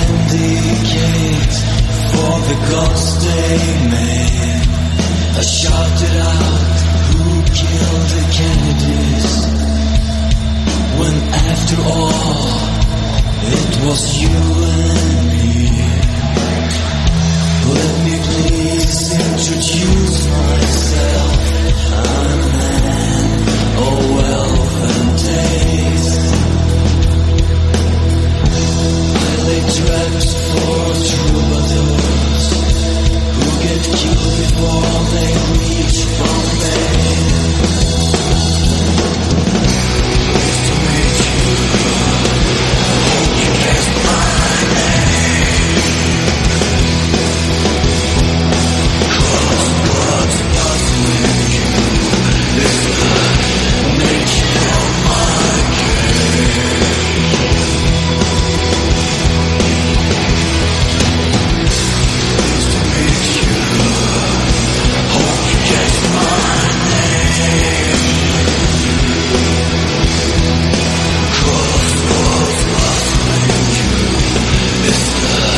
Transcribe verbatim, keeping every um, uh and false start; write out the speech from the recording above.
indicate for the gods they made. I shouted out, who killed the Kennedys? When after all, it was you and me. Let me please introduce myself. I'm a man of wealth and taste. I lay traps for troubadours who get killed before they reach Bombay. Nice to meet you. Hope you guessed my name. Crossroads puzzling you is the nature of my game. Nice to meet you. Hope you guessed my name. Crossroads puzzling you is the